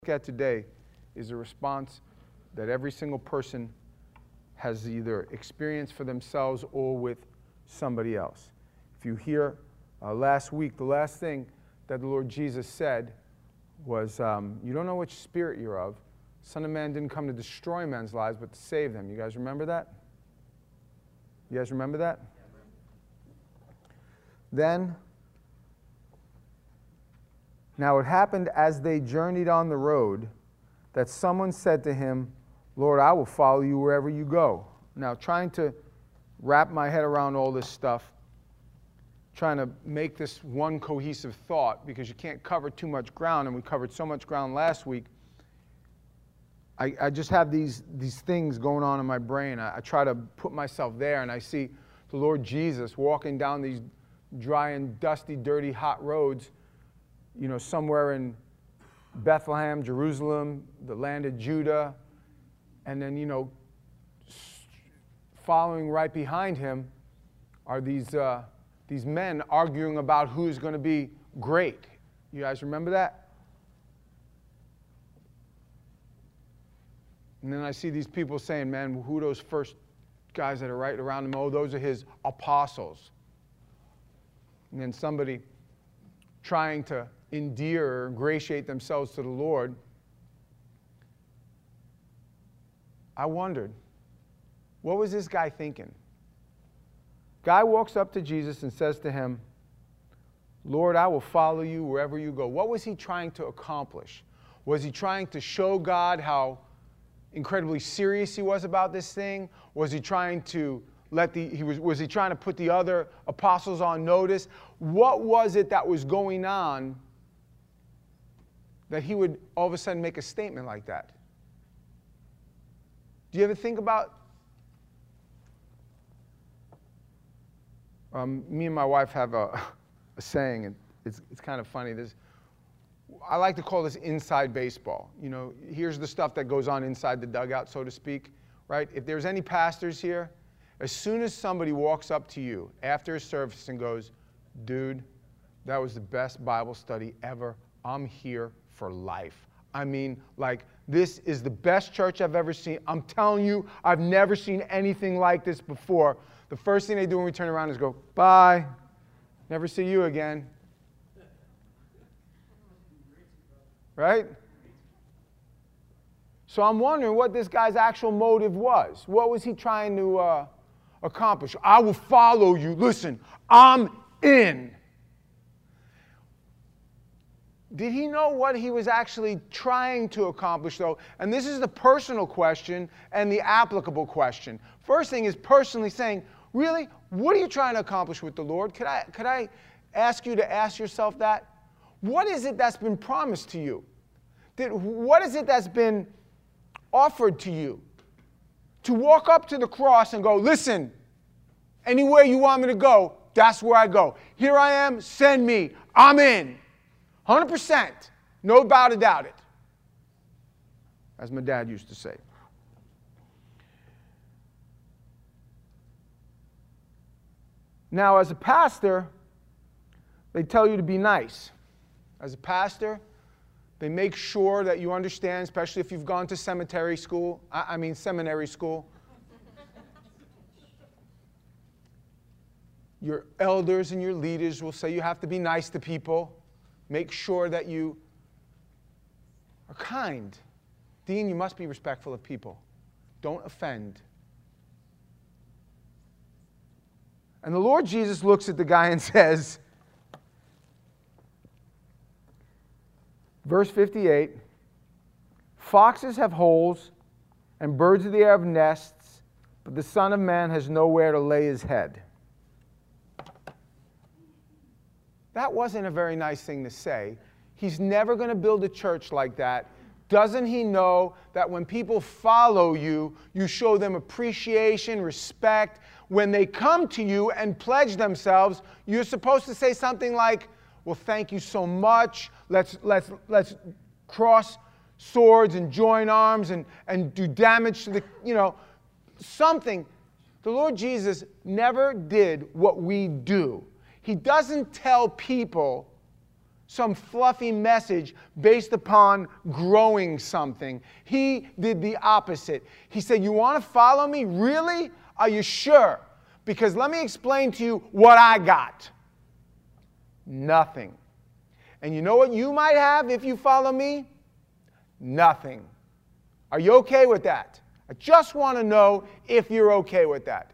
At today is a response that every single person has either experienced for themselves or with somebody else. If you hear last week, the last thing that the Lord Jesus said was, you don't know which spirit you're of. Son of Man didn't come to destroy men's lives, but to save them. You guys remember that? You guys remember that? Then, now it happened as they journeyed on the road that someone said to him, Lord, I will follow you wherever you go. Now, trying to wrap my head around all this stuff, trying to make this one cohesive thought, because you can't cover too much ground, and we covered so much ground last week. I just have these things going on in my brain. I try to put myself there, and I see the Lord Jesus walking down these dry and dusty, dirty, hot roads, you know, somewhere in Bethlehem, Jerusalem, the land of Judah, and then, you know, following right behind him are these men arguing about who's going to be great. You guys remember that? And then I see these people saying, man, who are those first guys that are right around him? Oh, those are his apostles. And then somebody trying to endear or ingratiate themselves to the Lord. I wondered, what was this guy thinking? Guy walks up to Jesus and says to him, Lord, I will follow you wherever you go. What was he trying to accomplish? Was he trying to show God how incredibly serious he was about this thing? Was he trying to was he trying to put the other apostles on notice? What was it that was going on that he would all of a sudden make a statement like that? Do you ever think about... me and my wife have a saying, and it's kind of funny. I like to call this inside baseball. You know, here's the stuff that goes on inside the dugout, so to speak, right? If there's any pastors here, as soon as somebody walks up to you after a service and goes, dude, that was the best Bible study ever. I'm here for life. I mean, like, this is the best church I've ever seen. I'm telling you, I've never seen anything like this before. The first thing they do when we turn around is go, bye, never see you again. Right? So I'm wondering what this guy's actual motive was. What was he trying to accomplish? I will follow you. Listen, I'm in. Did he know what he was actually trying to accomplish, though? And this is the personal question and the applicable question. First thing is personally saying, really, what are you trying to accomplish with the Lord? Could I ask you to ask yourself that? What is it that's been promised to you? What is it that's been offered to you? To walk up to the cross and go, listen, anywhere you want me to go, that's where I go. Here I am, send me, I'm in. 100%, no doubt about it, as my dad used to say. Now, as a pastor, they tell you to be nice. As a pastor, they make sure that you understand, especially if you've gone to seminary school. Your elders and your leaders will say you have to be nice to people. Make sure that you are kind. Dean, you must be respectful of people. Don't offend. And the Lord Jesus looks at the guy and says, verse 58, foxes have holes and birds of the air have nests, but the Son of Man has nowhere to lay his head. That wasn't a very nice thing to say. He's never going to build a church like that. Doesn't he know that when people follow you, you show them appreciation, respect? When they come to you and pledge themselves, you're supposed to say something like, well, thank you so much. Let's cross swords and join arms and do damage to the, something. The Lord Jesus never did what we do. He doesn't tell people some fluffy message based upon growing something. He did the opposite. He said, you want to follow me? Really? Are you sure? Because let me explain to you what I got. Nothing. And you know what you might have if you follow me? Nothing. Are you okay with that? I just want to know if you're okay with that.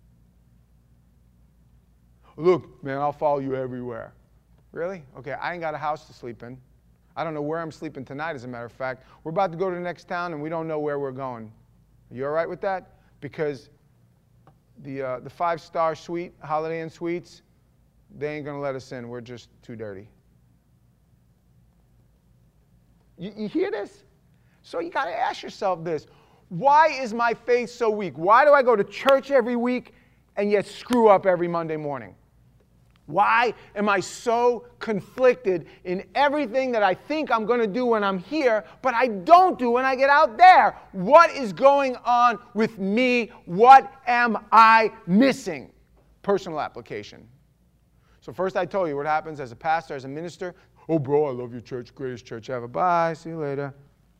Look, man, I'll follow you everywhere. Really? Okay, I ain't got a house to sleep in. I don't know where I'm sleeping tonight, as a matter of fact. We're about to go to the next town, and we don't know where we're going. Are you all right with that? Because the 5-star suite, Holiday Inn Suites, they ain't going to let us in. We're just too dirty. You hear this? So you got to ask yourself this. Why is my faith so weak? Why do I go to church every week and yet screw up every Monday morning? Why am I so conflicted in everything that I think I'm going to do when I'm here, but I don't do when I get out there? What is going on with me? What am I missing? Personal application. So first I told you what happens as a pastor, as a minister. Oh, bro, I love your church. Greatest church ever. Bye. See you later.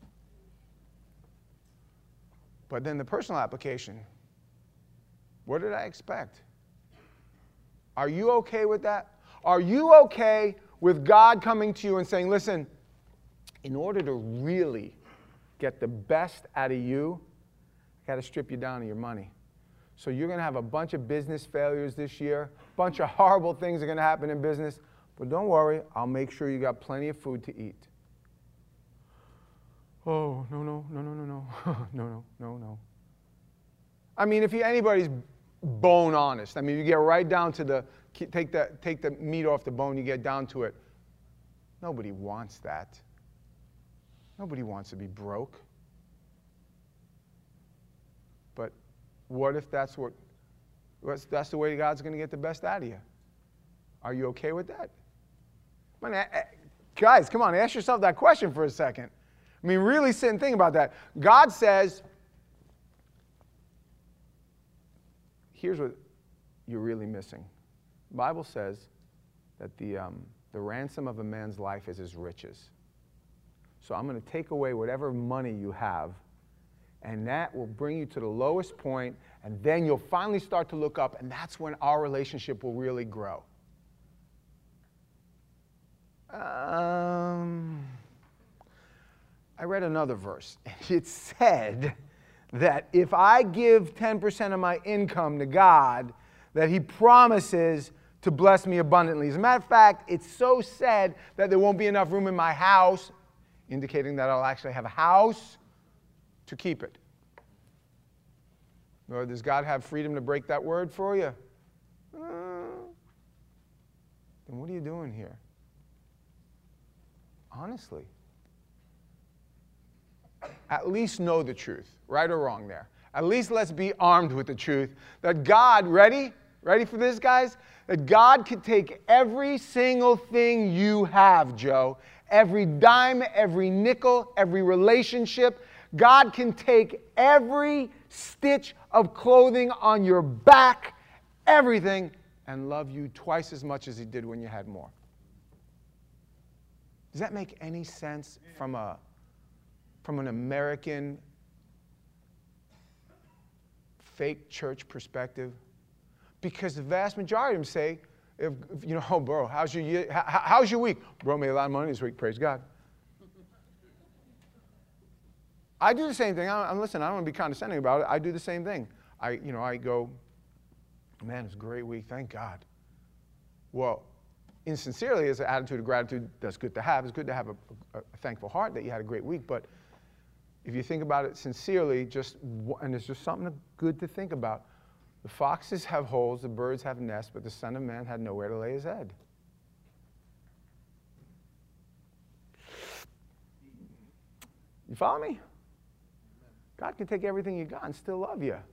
But then the personal application. What did I expect? Are you okay with that? Are you okay with God coming to you and saying, listen, in order to really get the best out of you, I got to strip you down to your money. So you're going to have a bunch of business failures this year. A bunch of horrible things are going to happen in business. But don't worry, I'll make sure you got plenty of food to eat. Oh, no. I mean, if anybody's bone honest, I mean, you get right down to take the meat off the bone, you get down to it. Nobody wants that. Nobody wants to be broke. But what if that's the way God's going to get the best out of you? Are you okay with that? Guys, come on, ask yourself that question for a second. I mean, really sit and think about that. God says, here's what you're really missing. The Bible says that the ransom of a man's life is his riches. So I'm going to take away whatever money you have, and that will bring you to the lowest point, and then you'll finally start to look up, and that's when our relationship will really grow. I read another verse. It said that if I give 10% of my income to God, that He promises to bless me abundantly. As a matter of fact, it's so said that there won't be enough room in my house, indicating that I'll actually have a house to keep it. Or does God have freedom to break that word for you? Then what are you doing here? Honestly. At least know the truth, right or wrong there. At least let's be armed with the truth that God, ready for this, guys? That God could take every single thing you have, Joe, every dime, every nickel, every relationship. God can take every stitch of clothing on your back, everything, and love you twice as much as He did when you had more. Does that make any sense from an American fake church perspective? Because the vast majority of them say, if you know, oh, bro, how's your year? How's your week? Bro, made a lot of money this week, praise God. I do the same thing. Listen, I don't want to be condescending about it. I do the same thing. I go, man, it's a great week, thank God. Well, insincerely, as an attitude of gratitude, that's good to have. It's good to have a thankful heart that you had a great week. But if you think about it sincerely, and it's just something good to think about. The foxes have holes, the birds have nests, but the Son of Man had nowhere to lay His head. You follow me? God can take everything you got and still love you.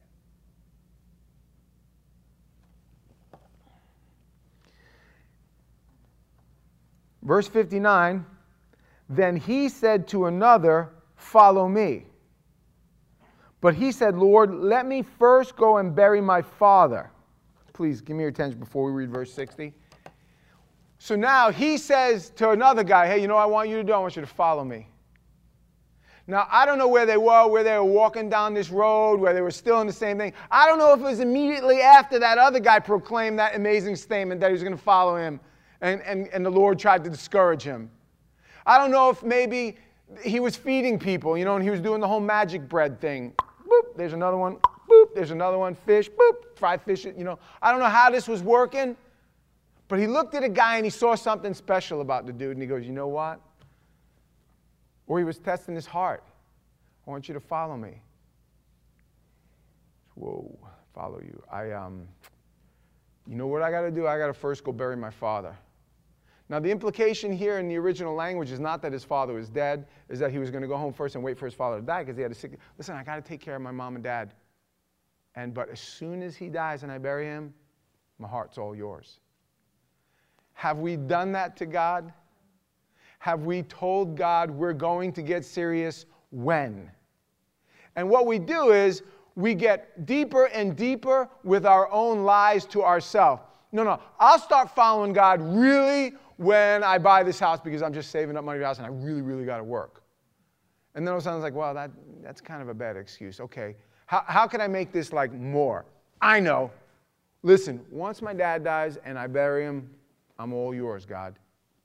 Verse 59, then he said to another, follow me. But he said, Lord, let me first go and bury my father. Please give me your attention before we read verse 60. So now he says to another guy, hey, you know what I want you to do? I want you to follow me. Now, I don't know where they were walking down this road, where they were still in the same thing. I don't know if it was immediately after that other guy proclaimed that amazing statement that he was going to follow him, and the Lord tried to discourage him. I don't know if maybe he was feeding people, and he was doing the whole magic bread thing. Boop, there's another one. Boop, there's another one. Fish, boop, fried fish. I don't know how this was working, but he looked at a guy and he saw something special about the dude, and he goes, you know what? Or he was testing his heart. I want you to follow me. Whoa, follow you. You know what I got to do? I got to first go bury my father. Now, the implication here in the original language is not that his father was dead, is that he was going to go home first and wait for his father to die because he had a sick. Listen, I got to take care of my mom and dad. But as soon as he dies and I bury him, my heart's all yours. Have we done that to God? Have we told God we're going to get serious when? And what we do is we get deeper and deeper with our own lies to ourselves. No, I'll start following God really when I buy this house because I'm just saving up money for the house and I really, really got to work. And then all of a sudden it's like, well, that's kind of a bad excuse. Okay, how can I make this like more? I know. Listen, once my dad dies and I bury him, I'm all yours, God.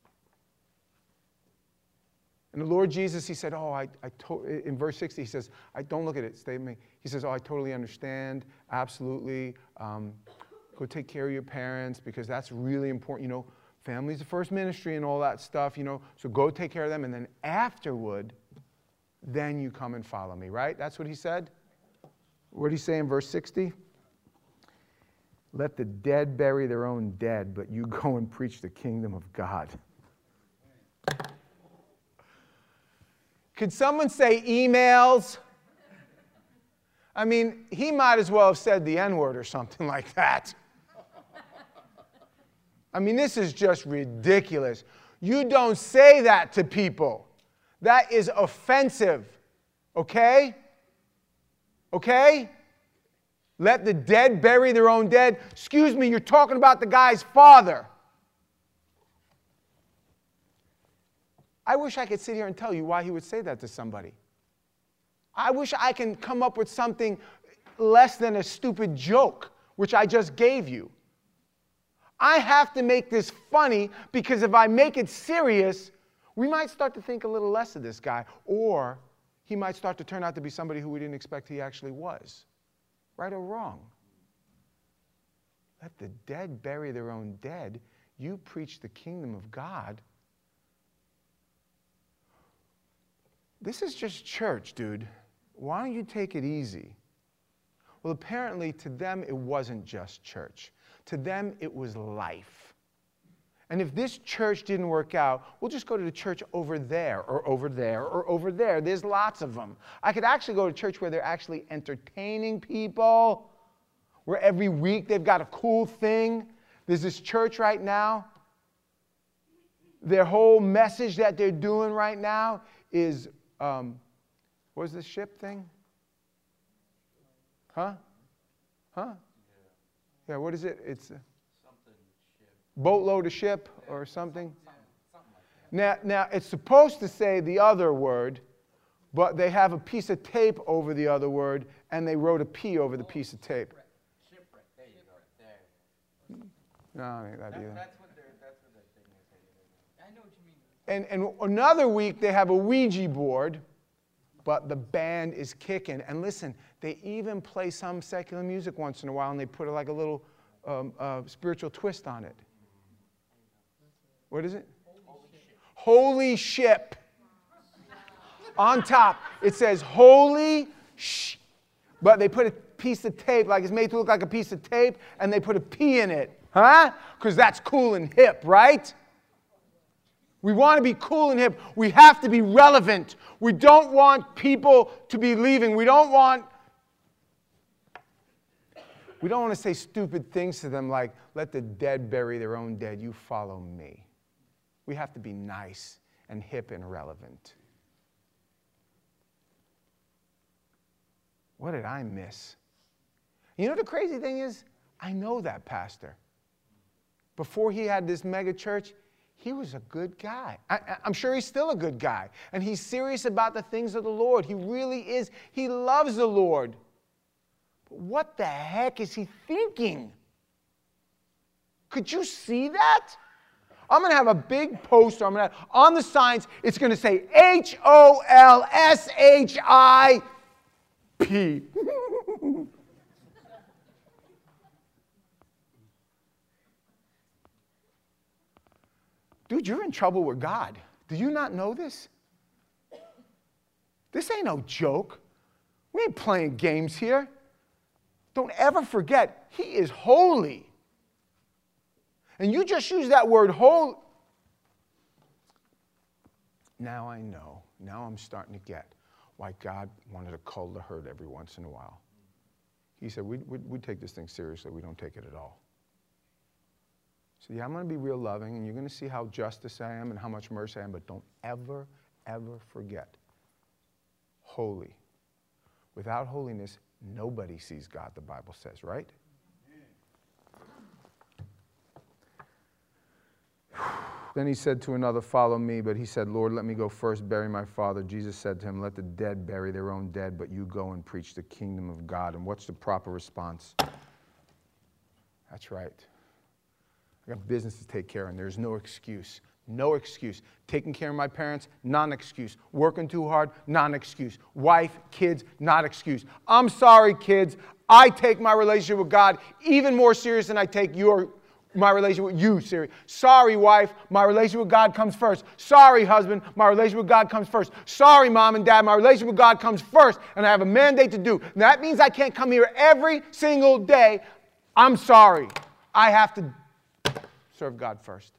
And the Lord Jesus, he said, in verse 60, he says, don't look at it, stay with me. He says, I totally understand, absolutely. Go take care of your parents because that's really important. Family's the first ministry and all that stuff, so go take care of them. And then afterward, then you come and follow me, right? That's what he said. What did he say in verse 60? Let the dead bury their own dead, but you go and preach the kingdom of God. Could someone say emails? I mean, he might as well have said the N-word or something like that. I mean, this is just ridiculous. You don't say that to people. That is offensive. Okay? Okay? Let the dead bury their own dead. Excuse me, you're talking about the guy's father. I wish I could sit here and tell you why he would say that to somebody. I wish I can come up with something less than a stupid joke, which I just gave you. I have to make this funny because if I make it serious, we might start to think a little less of this guy, or he might start to turn out to be somebody who we didn't expect he actually was. Right or wrong? Let the dead bury their own dead. You preach the kingdom of God. This is just church, dude. Why don't you take it easy? Well, apparently to them it wasn't just church. To them it was life. And if this church didn't work out, we'll just go to the church over there or over there or over there. There's lots of them. I could actually go to church where they're actually entertaining people, where every week they've got a cool thing. There's this church right now. Their whole message that they're doing right now is, what is this ship thing? Huh? Yeah, what is it? It's boatload of ship or something. Now, it's supposed to say the other word, but they have a piece of tape over the other word, and they wrote a P over the piece of tape. Shipwreck. There you go. There. No, I ain't that either. That's what their thing is. I know what you mean. And another week, they have a Ouija board, but the band is kicking. And listen, they even play some secular music once in a while, and they put like a little spiritual twist on it. What is it? Holy ship. On top, it says holy sh. But they put a piece of tape, like it's made to look like a piece of tape, and they put a P in it. Huh? Because that's cool and hip, right? We want to be cool and hip. We have to be relevant. We don't want people to be leaving. We don't want to say stupid things to them like, let the dead bury their own dead. You follow me. We have to be nice and hip and relevant. What did I miss? You know the crazy thing is, I know that pastor. before he had this mega church, he was a good guy. I'm sure he's still a good guy. And he's serious about the things of the Lord. He really is. He loves the Lord. But what the heck is he thinking? Could you see that? I'm going to have a big poster. On the signs, it's going to say HOLSHIP. Dude, you're in trouble with God. Do you not know this? This ain't no joke. We ain't playing games here. Don't ever forget, he is holy. And you just use that word holy. Now I know. Now I'm starting to get why God wanted a cull to herd every once in a while. He said, we take this thing seriously. We don't take it at all. So yeah, I'm going to be real loving, and you're going to see how justice I am and how much mercy I am, but don't ever, ever forget, holy. Without holiness, nobody sees God, the Bible says, right? Then he said to another, follow me. But he said, Lord, let me go first, bury my father. Jesus said to him, let the dead bury their own dead, but you go and preach the kingdom of God. And what's the proper response? That's right. I got business to take care of, and there's no excuse. No excuse. Taking care of my parents, non-excuse. Working too hard, non-excuse. Wife, kids, not excuse. I'm sorry, kids. I take my relationship with God even more serious than I take my relationship with you serious. Sorry, wife, my relationship with God comes first. Sorry, husband, my relationship with God comes first. Sorry, mom and dad, my relationship with God comes first, and I have a mandate to do. And that means I can't come here every single day. I'm sorry. I have to serve God first.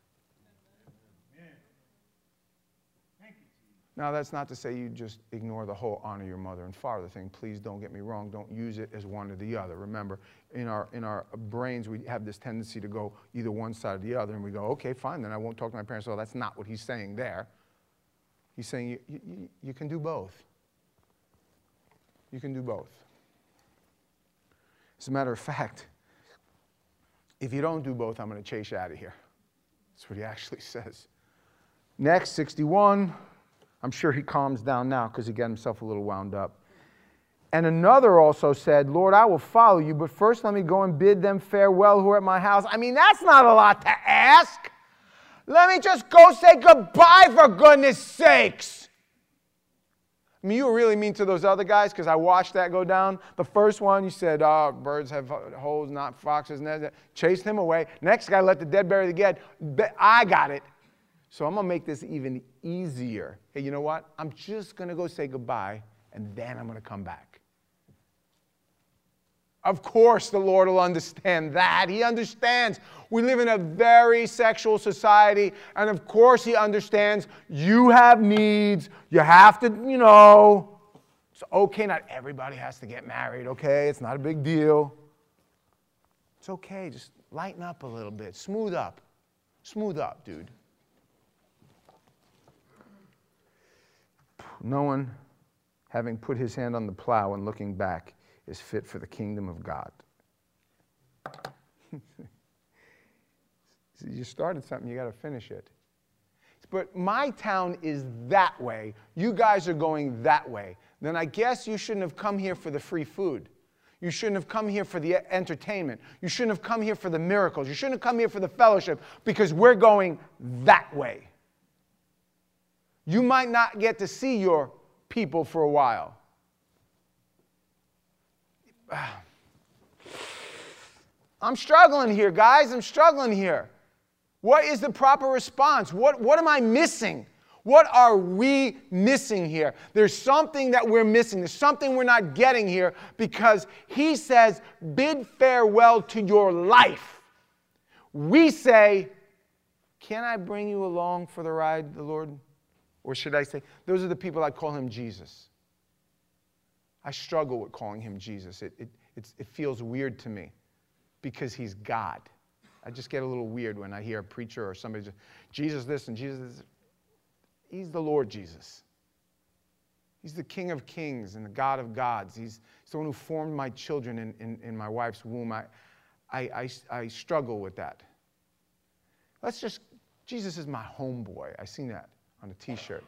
Now, that's not to say you just ignore the whole honor your mother and father thing. Please don't get me wrong. Don't use it as one or the other. Remember, in our brains, we have this tendency to go either one side or the other, and we go, okay, fine, then I won't talk to my parents. Well, that's not what he's saying there. He's saying you can do both. You can do both. As a matter of fact, if you don't do both, I'm going to chase you out of here. That's what he actually says. Next, 61. I'm sure he calms down now because he got himself a little wound up. And another also said, Lord, I will follow you, but first let me go and bid them farewell who are at my house. I mean, that's not a lot to ask. Let me just go say goodbye, for goodness sakes. I mean, you were really mean to those other guys because I watched that go down. The first one, you said, oh, birds have holes, not foxes. Chased him away. Next guy, let the dead bury the dead. I got it. So I'm going to make this even easier. Hey, you know what? I'm just going to go say goodbye, and then I'm going to come back. Of course the Lord will understand that. He understands. We live in a very sexual society, and of course He understands you have needs. You have to, it's okay. Not everybody has to get married, okay? It's not a big deal. It's okay. Just lighten up a little bit. Smooth up. Smooth up, dude. No one, having put his hand on the plow and looking back, is fit for the kingdom of God. You started something, you got to finish it. But my town is that way. You guys are going that way. Then I guess you shouldn't have come here for the free food. You shouldn't have come here for the entertainment. You shouldn't have come here for the miracles. You shouldn't have come here for the fellowship, because we're going that way. You might not get to see your people for a while. I'm struggling here, guys. I'm struggling here. What is the proper response? What am I missing? What are we missing here? There's something that we're missing. There's something we're not getting here, because He says, bid farewell to your life. We say, can I bring you along for the ride, the Lord? Or should I say, those are the people I call Him Jesus. I struggle with calling Him Jesus. It feels weird to me because He's God. I just get a little weird when I hear a preacher or somebody just, Jesus this and Jesus this. He's the Lord Jesus. He's the King of kings and the God of gods. He's the one who formed my children in my wife's womb. I struggle with that. Jesus is my homeboy. I seen that on a t-shirt.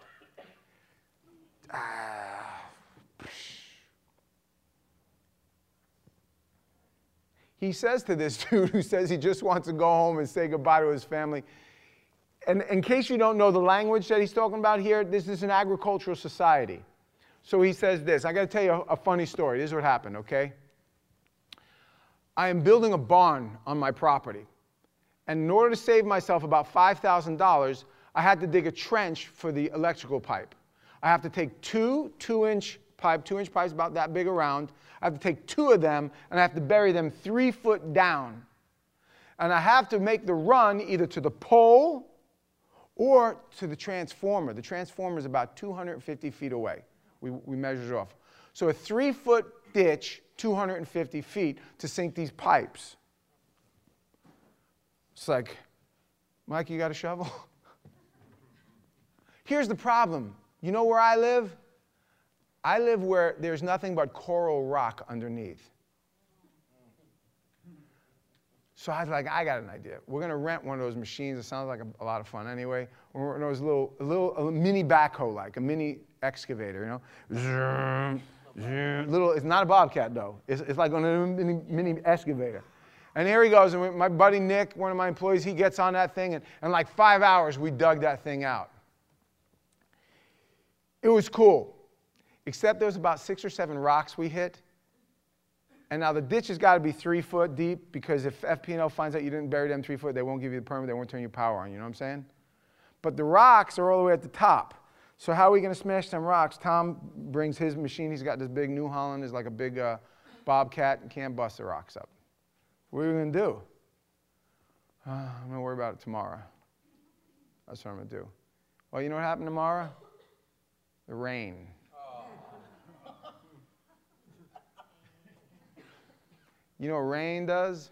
He says to this dude who says he just wants to go home and say goodbye to his family, and in case you don't know the language that he's talking about here, this is an agricultural society. So he says this. I got to tell you a funny story. This is what happened, okay? I am building a barn on my property. And in order to save myself about $5,000, I had to dig a trench for the electrical pipe. I have to take two 2-inch pipes about that big around. I have to take 2 of them, and I have to bury them 3 foot down. And I have to make the run either to the pole or to the transformer. The transformer is about 250 feet away. We measured it off. So a 3-foot ditch, 250 feet to sink these pipes. It's like, Mike, you got a shovel? Here's the problem. You know where I live? I live where there's nothing but coral rock underneath. So I was like, I got an idea. We're going to rent one of those machines. It sounds like a lot of fun anyway. We're those a mini backhoe, like a mini excavator, you know. It's not a Bobcat though. It's like on a mini excavator. And here he goes. And my buddy Nick, one of my employees, he gets on that thing, and in like 5 hours we dug that thing out. It was cool, except there was about 6 or 7 rocks we hit. And now the ditch has got to be 3 foot deep, because if FP&O finds out you didn't bury them 3 foot, they won't give you the permit, they won't turn your power on, you know what I'm saying? But the rocks are all the way at the top. So how are we going to smash them rocks? Tom brings his machine. He's got this big New Holland. It's like a big Bobcat, and can't bust the rocks up. What are we going to do? I'm going to worry about it tomorrow. That's what I'm going to do. Well, you know what happened tomorrow? The rain. You know what rain does?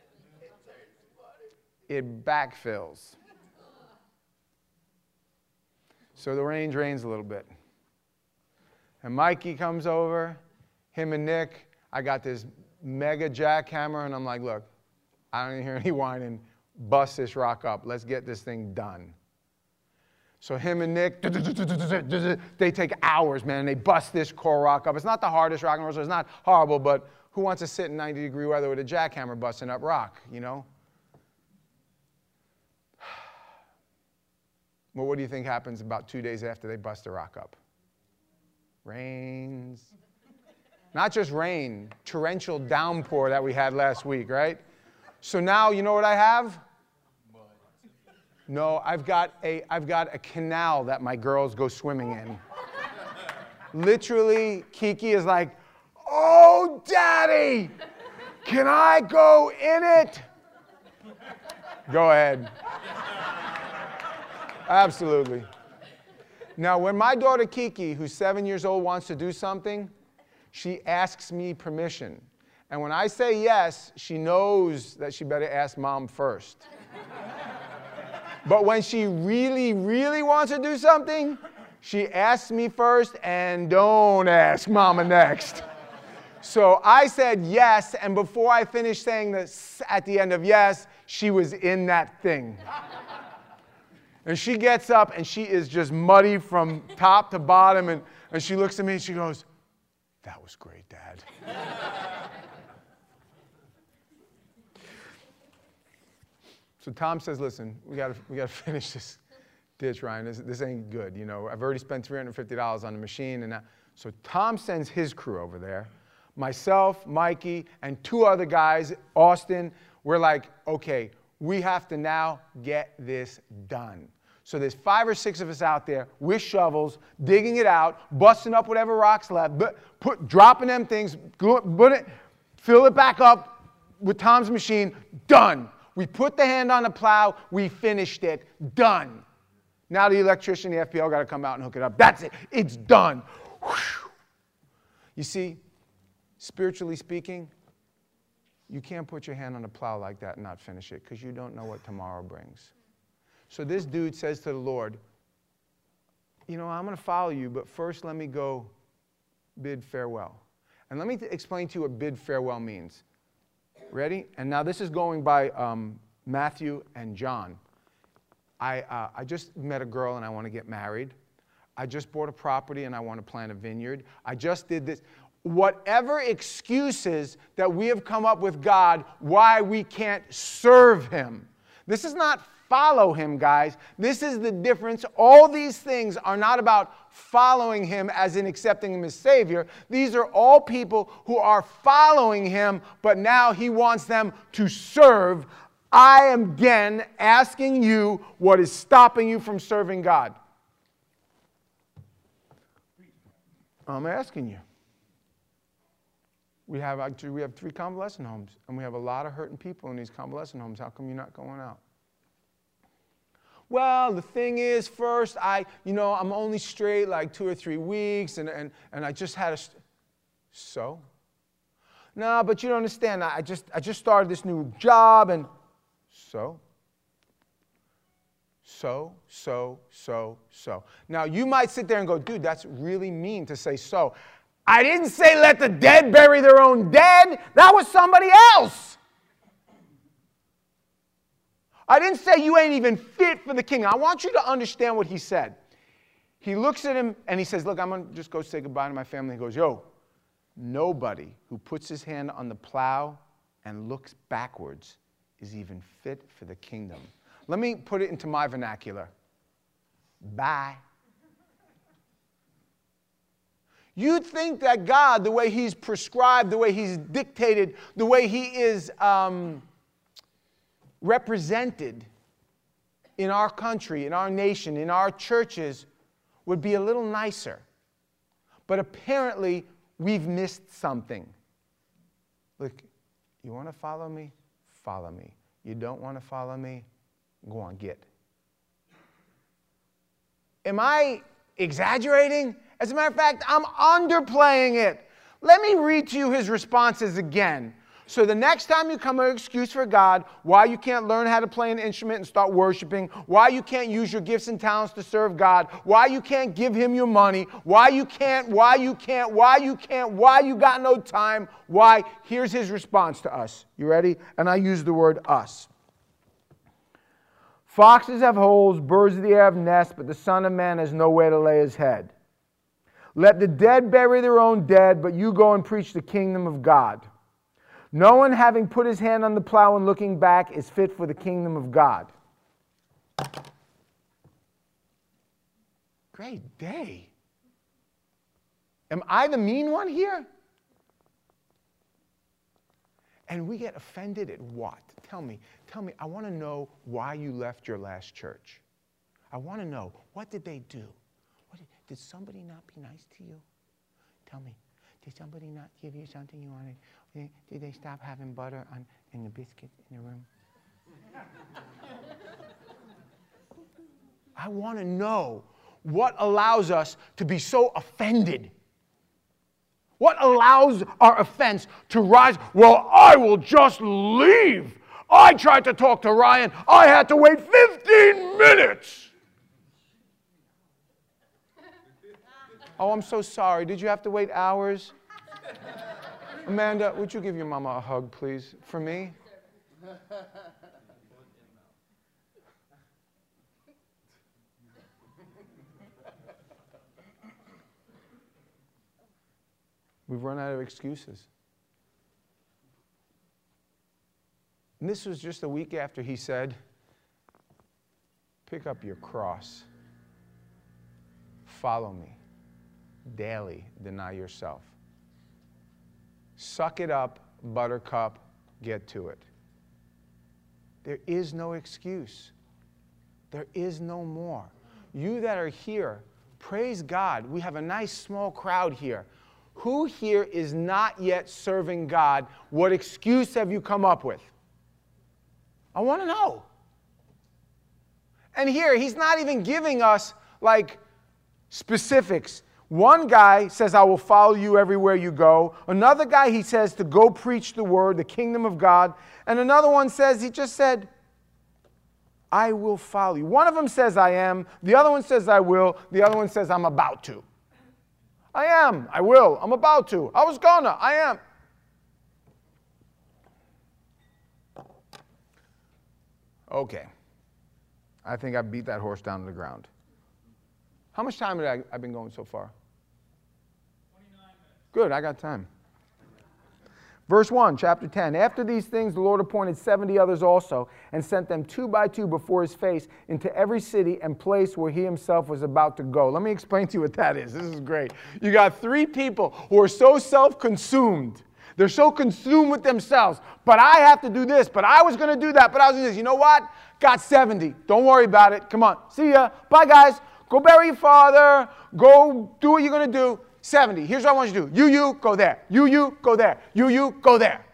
It backfills. So the rain drains a little bit. And Mikey comes over, him and Nick. I got this mega jackhammer, and I'm like, look, I don't hear any whining. Bust this rock up. Let's get this thing done. So him and Nick, they take hours, man. They bust this coral rock up. It's not the hardest rock in the world, so it's not horrible, but who wants to sit in 90-degree weather with a jackhammer busting up rock, you know? Well, what do you think happens about 2 days after they bust the rock up? Rains. Not just rain, torrential downpour that we had last week, right? So now, you know what I have? No, I've got a canal that my girls go swimming in. Literally, Kiki is like, oh, Daddy, can I go in it? Go ahead. Absolutely. Now, when my daughter Kiki, who's 7 years old, wants to do something, she asks me permission. And when I say yes, she knows that she better ask Mom first. But when she really, really wants to do something, she asks me first and don't ask Mama next. So I said yes, and before I finished saying this at the end of yes, she was in that thing. And she gets up, and she is just muddy from top to bottom, and she looks at me, and she goes, that was great, Dad. So Tom says, listen, we got to finish this ditch, Ryan. This ain't good, you know. I've already spent $350 on the machine, and so Tom sends his crew over there. Myself, Mikey, and 2 other guys, Austin, we're like, okay, we have to now get this done. So there's 5 or 6 of us out there with shovels, digging it out, busting up whatever rocks left, dropping them things, fill it back up with Tom's machine, done. We put the hand on the plow, we finished it, done. Now the electrician, the FPL, got to come out and hook it up. That's it, it's done. Whew. You see, spiritually speaking, you can't put your hand on the plow like that and not finish it, because you don't know what tomorrow brings. So this dude says to the Lord, you know, I'm going to follow you, but first let me go bid farewell. And let me explain to you what bid farewell means. Ready? And now this is going by Matthew and John. I just met a girl and I want to get married. I just bought a property and I want to plant a vineyard. I just did this. Whatever excuses that we have come up with God why we can't serve him. This is not follow him, guys. This is the difference. All these things are not about following him as in accepting him as Savior. These are all people who are following him, but now he wants them to serve. I am again asking you, what is stopping you from serving God? I'm asking you. We have 3 convalescent homes, and we have a lot of hurting people in these convalescent homes. How come you're not going out? Well, the thing is, first, I'm only straight like 2 or 3 weeks, and I just had a... So? No, but you don't understand. I just started this new job, and so? So. Now, you might sit there and go, dude, that's really mean to say so. I didn't say let the dead bury their own dead. That was somebody else. I didn't say you ain't even fit for the kingdom. I want you to understand what he said. He looks at him and he says, look, I'm going to just go say goodbye to my family. He goes, yo, nobody who puts his hand on the plow and looks backwards is even fit for the kingdom. Let me put it into my vernacular. Bye. You'd think that God, the way he's prescribed, the way he's dictated, the way he is represented in our country, in our nation, in our churches, would be a little nicer. But apparently, we've missed something. Look, you want to follow me? Follow me. You don't want to follow me? Go on, get. Am I exaggerating? As a matter of fact, I'm underplaying it. Let me read to you his responses again. So the next time you come with an excuse for God, why you can't learn how to play an instrument and start worshiping, why you can't use your gifts and talents to serve God, why you can't give him your money, why you got no time, why, here's his response to us. You ready? And I use the word us. Foxes have holes, birds of the air have nests, but the Son of Man has nowhere to lay his head. Let the dead bury their own dead, but you go and preach the kingdom of God. No one having put his hand on the plow and looking back is fit for the kingdom of God. Great day. Am I the mean one here? And we get offended at what? Tell me. I want to know why you left your last church. I want to know, what did they do? Did somebody not be nice to you? Tell me, did somebody not give you something you wanted? Did they stop having butter in the biscuit in the room? I want to know what allows us to be so offended. What allows our offense to rise? Well, I will just leave. I tried to talk to Ryan. I had to wait 15 minutes. Oh, I'm so sorry. Did you have to wait hours? Amanda, would you give your mama a hug, please, for me? We've run out of excuses. And this was just a week after he said, pick up your cross. Follow me. Daily deny yourself. Suck it up, buttercup, get to it. There is no excuse. There is no more. You that are here, praise God. We have a nice small crowd here. Who here is not yet serving God? What excuse have you come up with? I want to know. And here, he's not even giving us like specifics. One guy says, I will follow you everywhere you go. Another guy, he says to go preach the word, the kingdom of God. And another one says, he just said, I will follow you. One of them says, I am. The other one says, I will. The other one says, I'm about to. I am. I will. I'm about to. I was gonna. I am. Okay. I think I beat that horse down to the ground. How much time have I been going so far? 29 minutes. Good, I got time. Verse 1, chapter 10. After these things, the Lord appointed 70 others also, and sent them 2 by 2 before his face into every city and place where he himself was about to go. Let me explain to you what that is. This is great. You got 3 people who are so self-consumed. They're so consumed with themselves. But I have to do this, but I was going to do that, but I was going to do this. You know what? Got 70. Don't worry about it. Come on. See ya. Bye, guys. Go bury your father. Go do what you're going to do. 70. Here's what I want you to do. You, go there. You, go there. You, go there.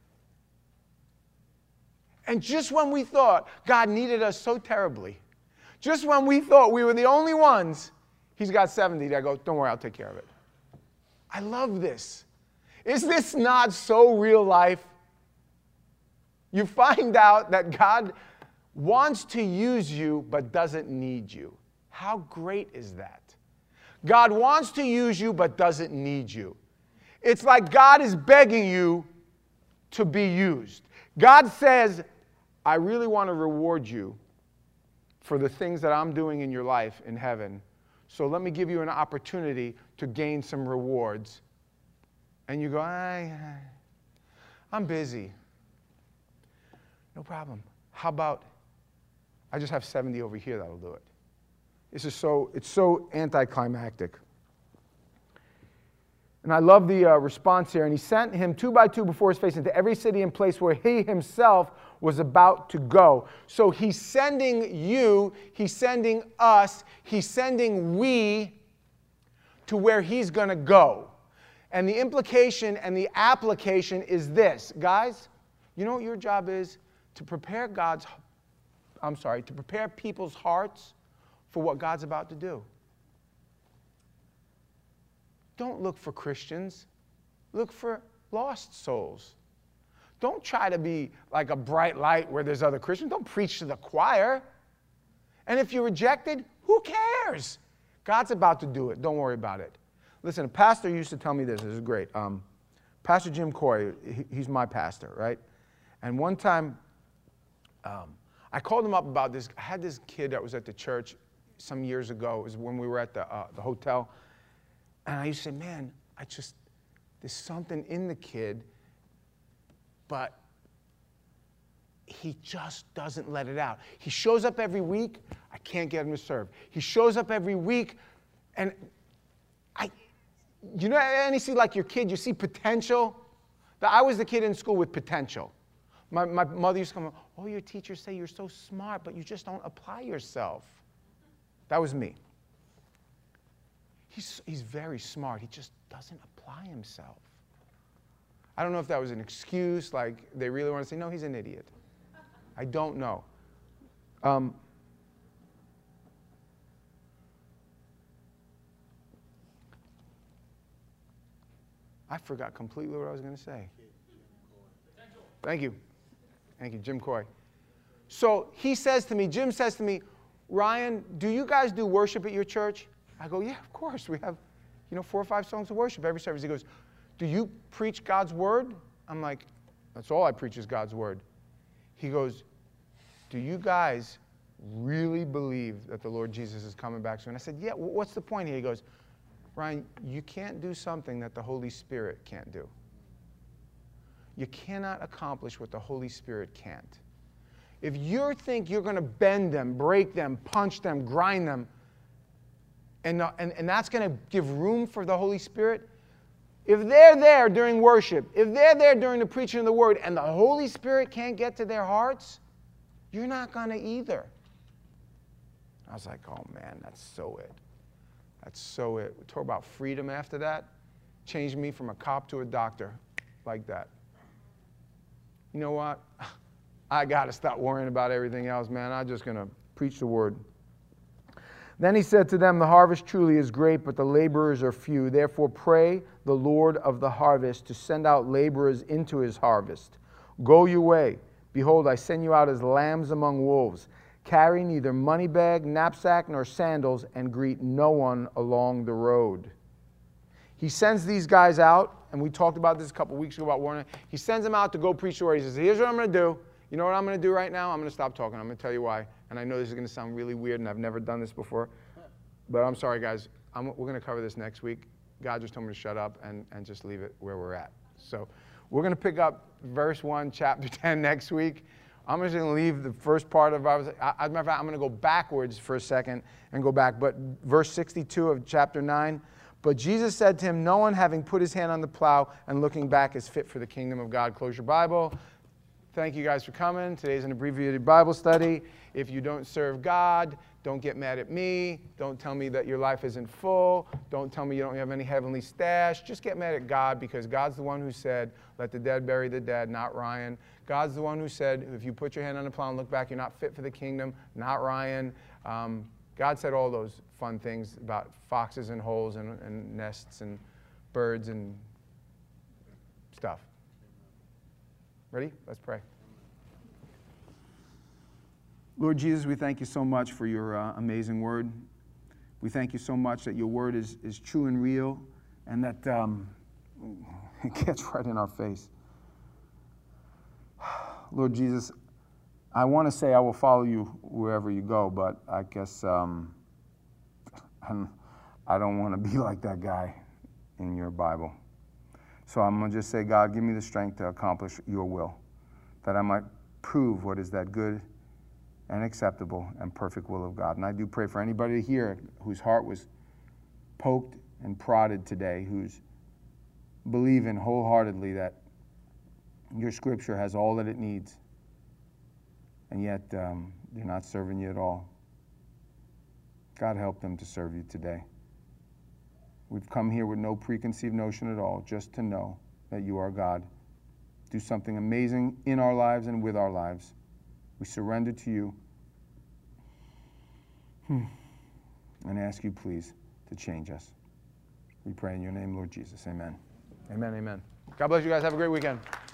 And just when we thought God needed us so terribly, just when we thought we were the only ones, he's got 70 that go, don't worry, I'll take care of it. I love this. Is this not so real life? You find out that God wants to use you but doesn't need you. How great is that? God wants to use you but doesn't need you. It's like God is begging you to be used. God says, I really want to reward you for the things that I'm doing in your life in heaven. So let me give you an opportunity to gain some rewards. And you go, I'm busy. No problem. How about I just have 70 over here that'll do it? It's so anticlimactic. And I love the response here. And he sent him 2 by 2 before his face into every city and place where he himself was about to go. So he's sending you, he's sending us, he's sending we to where he's going to go. And the implication and the application is this. Guys, you know what your job is? To prepare to prepare people's hearts for what God's about to do. Don't look for Christians. Look for lost souls. Don't try to be like a bright light where there's other Christians. Don't preach to the choir. And if you're rejected, who cares? God's about to do it. Don't worry about it. Listen, a pastor used to tell me this. This is great. Pastor Jim Coy, he's my pastor, right? And one time, I called him up about this. I had this kid that was at the church some years ago. It was when we were at the hotel. And I used to say, man, there's something in the kid, but he just doesn't let it out. He shows up every week. I can't get him to serve. He shows up every week, and you know, and you see like your kid, you see potential. I was the kid in school with potential. My mother used to come, oh, your teachers say you're so smart, but you just don't apply yourself. That was me. He's very smart. He just doesn't apply himself. I don't know if that was an excuse, like they really want to say, no, he's an idiot. I don't know. I forgot completely what I was going to say. Thank you. Thank you, Jim Coy. So Jim says to me, Ryan, do you guys do worship at your church? I go, yeah, of course. We have, 4 or 5 songs of worship every service. He goes, do you preach God's word? I'm like, that's all I preach is God's word. He goes, do you guys really believe that the Lord Jesus is coming back soon? I said, yeah, what's the point here? He goes, Ryan, you can't do something that the Holy Spirit can't do. You cannot accomplish what the Holy Spirit can't. If you think you're going to bend them, break them, punch them, grind them, and that's going to give room for the Holy Spirit, if they're there during worship, if they're there during the preaching of the word, and the Holy Spirit can't get to their hearts, you're not going to either. I was like, oh man, that's so it. That's so it. We talk about freedom after that. Changed me from a cop to a doctor like that. You know what? I got to stop worrying about everything else, man. I'm just going to preach the word. Then he said to them, the harvest truly is great, but the laborers are few. Therefore pray the Lord of the harvest to send out laborers into his harvest. Go your way. Behold, I send you out as lambs among wolves. Carry neither money bag, knapsack, nor sandals, and greet no one along the road. He sends these guys out, and we talked about this a couple weeks ago about Warner. He sends them out to go preach the word. He says, here's what I'm going to do. You know what I'm going to do right now? I'm going to stop talking. I'm going to tell you why. And I know this is going to sound really weird, and I've never done this before. But I'm sorry, guys. We're going to cover this next week. God just told me to shut up and just leave it where we're at. So we're going to pick up verse 1, chapter 10 next week. I'm just going to leave the first part of as a matter of fact, I'm going to go backwards for a second and go back. But verse 62 of chapter 9. But Jesus said to him, no one having put his hand on the plow and looking back is fit for the kingdom of God. Close your Bible. Thank you guys for coming. Today's an abbreviated Bible study. If you don't serve God, don't get mad at me. Don't tell me that your life isn't full. Don't tell me you don't have any heavenly stash. Just get mad at God, because God's the one who said, let the dead bury the dead, not Ryan. God's the one who said, if you put your hand on the plow and look back, you're not fit for the kingdom, not Ryan. God said all those fun things about foxes and holes and nests and birds and stuff. Ready? Let's pray. Lord Jesus, we thank you so much for your amazing word. We thank you so much that your word is true and real, and that it gets right in our face. Lord Jesus, I want to say I will follow you wherever you go, but I guess I don't want to be like that guy in your Bible. So I'm going to just say, God, give me the strength to accomplish your will, that I might prove what is that good and acceptable and perfect will of God. And I do pray for anybody here whose heart was poked and prodded today, who's believing wholeheartedly that your scripture has all that it needs, and yet they're not serving you at all. God, help them to serve you today. We've come here with no preconceived notion at all, just to know that you are God. Do something amazing in our lives and with our lives. We surrender to you and ask you, please, to change us. We pray in your name, Lord Jesus. Amen. Amen, amen. God bless you guys. Have a great weekend.